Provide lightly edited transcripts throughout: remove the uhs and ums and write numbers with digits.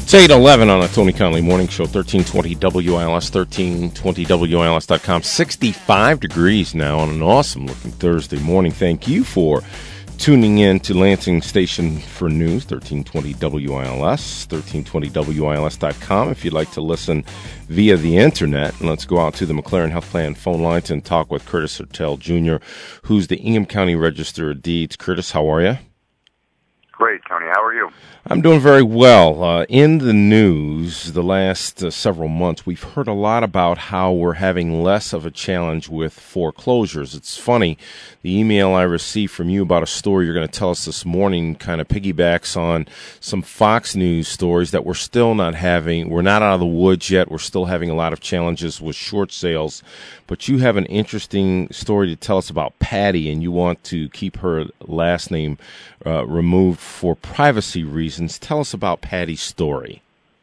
It's 8:11 on the Tony Conley Morning Show, 1320 WILS, 1320WILS.com. 65 degrees now on an awesome-looking Thursday morning. Thank you for tuning in to Lansing Station for News, 1320 WILS, 1320WILS.com. If you'd like to listen via the Internet, and let's go out to the McLaren Health Plan phone lines and talk with Curtis Hertel Jr., who's the Ingham County Register of Deeds. Curtis, how are you? Great, Tony. How are you? I'm doing very well. In the news the last several months, we've heard a lot about how we're having less of a challenge with foreclosures. It's funny, the email I received from you about a story you're going to tell us this morning kind of piggybacks on some Fox News stories that we're still not having. We're not out of the woods yet. We're still having a lot of challenges with short sales. But you have an interesting story to tell us about Patty, and you want to keep her last name removed for privacy reasons. Tell us about Patty's story.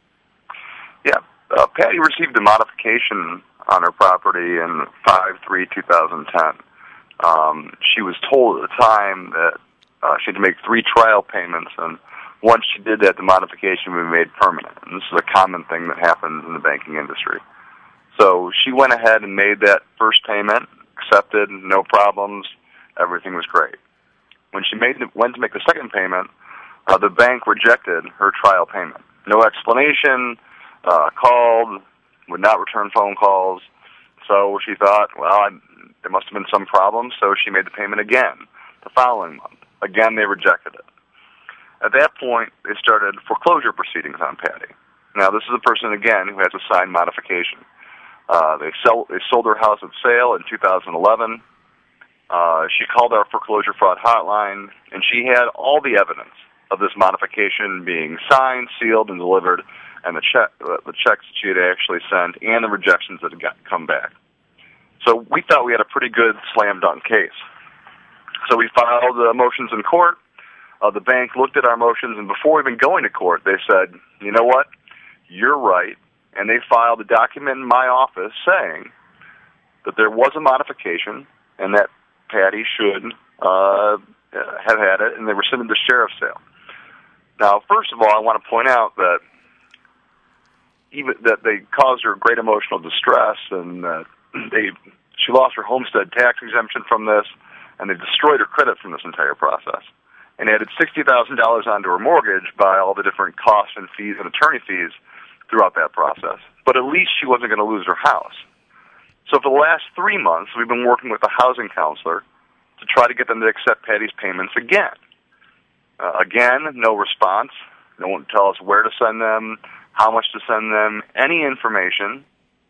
Yeah, Patty received a modification on her property in 5/3/2010. She was told at the time that she had to make 3 trial payments, and once she did that, the modification would be made permanent. And this is a common thing that happens in the banking industry. So she went ahead and made that first payment, accepted, no problems, everything was great. When she went to make the second payment, the bank rejected her trial payment. No explanation, called, would not return phone calls. So she thought, well, there must have been some problem, so she made the payment again the following month. Again, they rejected it. At that point, they started foreclosure proceedings on Patty. Now, this is a person, again, who has a signed modification. They sold her house at sale in 2011. She called our foreclosure fraud hotline, and she had all the evidence of this modification being signed, sealed, and delivered, and the checks that she had actually sent, and the rejections that had come back. So we thought we had a pretty good slam-dunk case. So we filed motions in court. The bank looked at our motions, and before even going to court, they said, you know what, you're right, and they filed a document in my office saying that there was a modification and that Patty should have had it, and they rescinded the sheriff's sale. Now, first of all, I want to point out that they caused her great emotional distress, and she lost her homestead tax exemption from this, and they destroyed her credit from this entire process, and added $60,000 onto her mortgage by all the different costs and fees and attorney fees throughout that process. But at least she wasn't going to lose her house. So for the last 3 months, we've been working with the housing counselor to try to get them to accept Patty's payments again. Again, no response. They won't tell us where to send them, how much to send them, any information.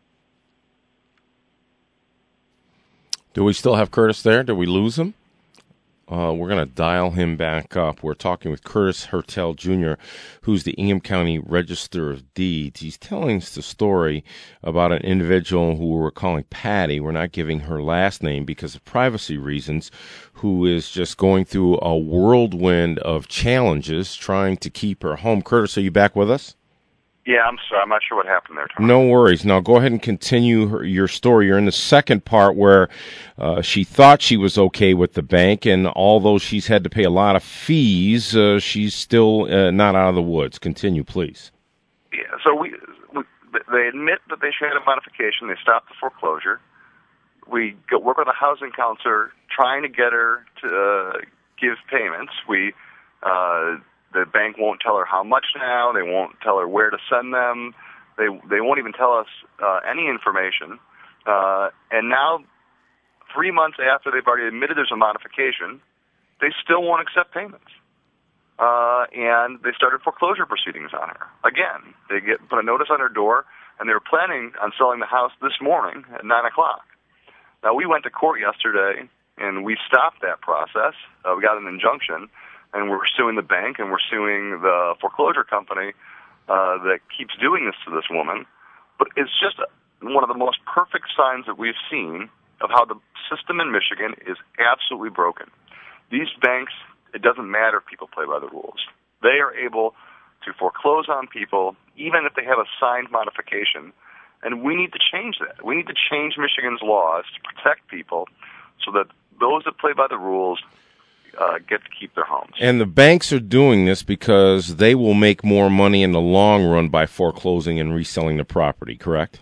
Do we still have Curtis there? Did we lose him? We're going to dial him back up. We're talking with Curtis Hertel Jr., who's the Ingham County Register of Deeds. He's telling us the story about an individual who we're calling Patty. We're not giving her last name because of privacy reasons, who is just going through a whirlwind of challenges trying to keep her home. Curtis, are you back with us? Yeah, I'm sorry. I'm not sure what happened there, Tom. No worries. Now go ahead and continue your story. You're in the second part where she thought she was okay with the bank, and although she's had to pay a lot of fees, she's still not out of the woods. Continue, please. Yeah, so they admit that they should have a modification. They stopped the foreclosure. We work with a housing counselor trying to get her to give payments. The bank won't tell her how much now. They won't tell her where to send them. They won't even tell us any information. And now, 3 months after they've already admitted there's a modification, they still won't accept payments. And they started foreclosure proceedings on her. Again, they put a notice on her door, and they were planning on selling the house this morning at 9 o'clock. Now, we went to court yesterday, and we stopped that process. We got an injunction, and we're suing the bank, and we're suing the foreclosure company that keeps doing this to this woman. But it's just one of the most perfect signs that we've seen of how the system in Michigan is absolutely broken. These banks, it doesn't matter if people play by the rules. They are able to foreclose on people, even if they have a signed modification. And we need to change that. We need to change Michigan's laws to protect people so that those that play by the rules get to keep their homes. And the banks are doing this because they will make more money in the long run by foreclosing and reselling the property, correct?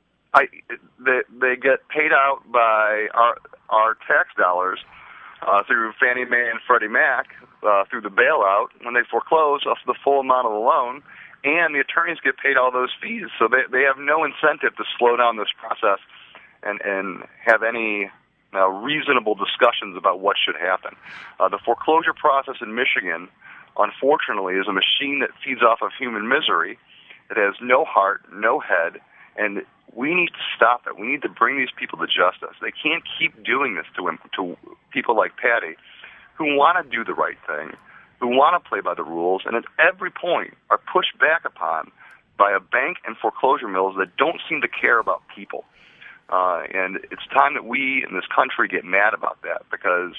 They get paid out by our tax dollars through Fannie Mae and Freddie Mac through the bailout when they foreclose off the full amount of the loan, and the attorneys get paid all those fees. So they have no incentive to slow down this process and have any reasonable discussions about what should happen. The foreclosure process in Michigan, unfortunately, is a machine that feeds off of human misery. It has no heart, no head, and we need to stop it. We need to bring these people to justice. They can't keep doing this to people like Patty, who want to do the right thing, who want to play by the rules, and at every point are pushed back upon by a bank and foreclosure mills that don't seem to care about people. And it's time that we in this country get mad about that, because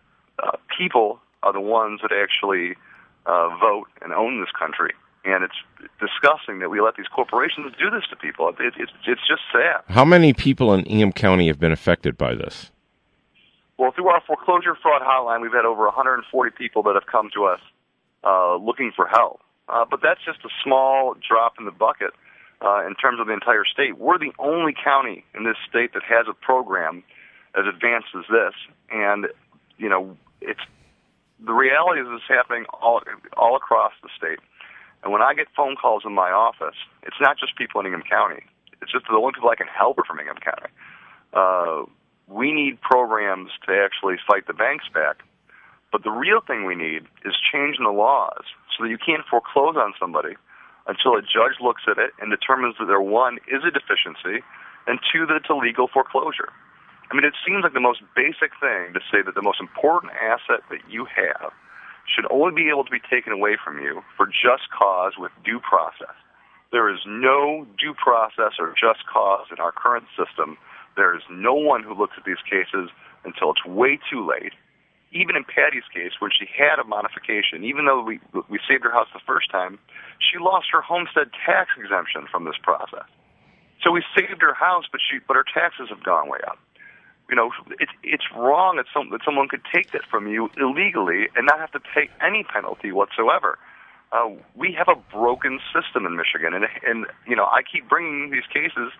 people are the ones that actually vote and own this country. And it's disgusting that we let these corporations do this to people. It's just sad. How many people in Ingham County have been affected by this? Well, through our foreclosure fraud hotline, we've had over 140 people that have come to us looking for help. But that's just a small drop in the bucket in terms of the entire state. We're the only county in this state that has a program as advanced as this. And, it's the reality is it's happening all across the state. And when I get phone calls in my office, it's not just people in Ingham County. It's just the only people I can help are from Ingham County. We need programs to actually fight the banks back. But the real thing we need is changing the laws so that you can't foreclose on somebody until a judge looks at it and determines that there, one, is a deficiency, and two, that it's a legal foreclosure. I mean, it seems like the most basic thing to say that the most important asset that you have should only be able to be taken away from you for just cause with due process. There is no due process or just cause in our current system. There is no one who looks at these cases until it's way too late. Even in Patty's case, when she had a modification, even though we saved her house the first time, she lost her homestead tax exemption from this process. So we saved her house, but her taxes have gone way up. It's wrong that someone could take that from you illegally and not have to pay any penalty whatsoever. We have a broken system in Michigan, and I keep bringing these cases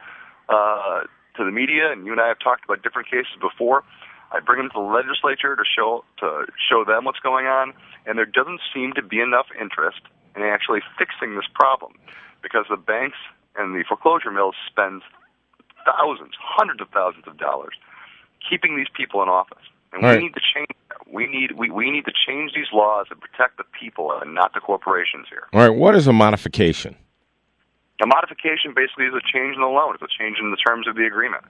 to the media, and you and I have talked about different cases before. I bring them to the legislature to show them what's going on, and there doesn't seem to be enough interest in actually fixing this problem, because the banks and the foreclosure mills spend thousands, hundreds of thousands of dollars keeping these people in office. And we need to change that. We need to change these laws and protect the people and not the corporations here. All right, what is a modification? A modification basically is a change in the loan. It's a change in the terms of the agreement.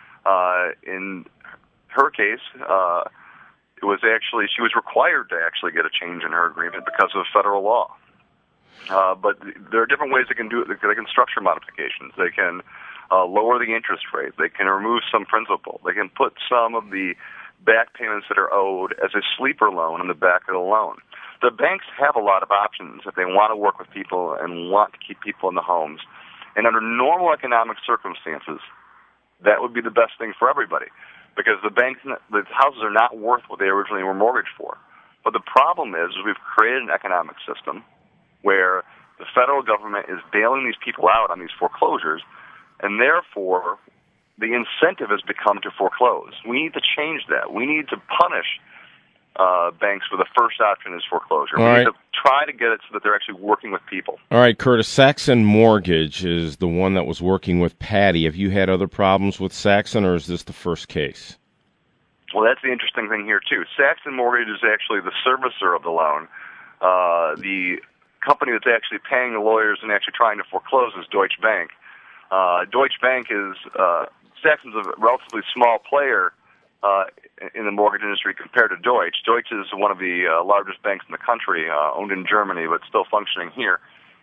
In her case, it was actually, she was required to actually get a change in her agreement because of federal law. But there are different ways they can do it. They can structure modifications. They can lower the interest rate. They can remove some principal. They can put some of the back payments that are owed as a sleeper loan in the back of the loan. The banks have a lot of options if they want to work with people and want to keep people in the homes. And under normal economic circumstances, that would be the best thing for everybody, because the houses are not worth what they originally were mortgaged for. But the problem is we've created an economic system where the federal government is bailing these people out on these foreclosures, and therefore the incentive has become to foreclose. We need to change that. We need to punish banks where the first option is foreclosure. We need to try to get it so that they're actually working with people. All right, Curtis, Saxon Mortgage is the one that was working with Patty. Have you had other problems with Saxon, or is this the first case? Well, that's the interesting thing here, too. Saxon Mortgage is actually the servicer of the loan. The company that's actually paying the lawyers and actually trying to foreclose is Deutsche Bank. Deutsche Bank is, Saxon's a relatively small player in the mortgage industry compared to Deutsche. Deutsche is one of the largest banks in the country, owned in Germany, but still functioning here.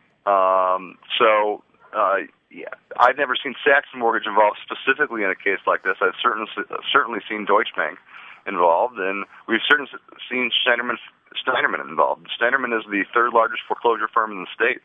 Yeah, I've never seen Saxon Mortgage involved specifically in a case like this. I've certainly seen Deutsche Bank involved, and we've certainly seen Steinerman involved. Steinerman is the third largest foreclosure firm in the state.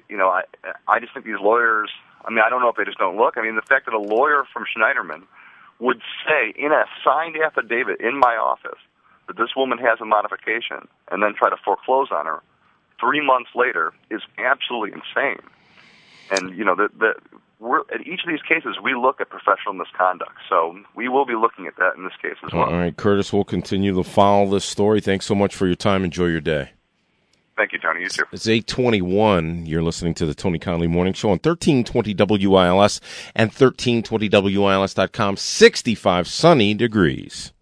I just think these lawyers, I don't know if they just don't look. The fact that a lawyer from Schneiderman would say in a signed affidavit in my office that this woman has a modification and then try to foreclose on her 3 months later is absolutely insane. And, you know, at each of these cases, we look at professional misconduct. So we will be looking at that in this case as well. All right, Curtis, we'll continue to follow this story. Thanks so much for your time. Enjoy your day. Thank you, Tony. You too. It's 8:21. You're listening to the Tony Conley Morning Show on 1320 WILS and 1320WILS.com. 65 sunny degrees.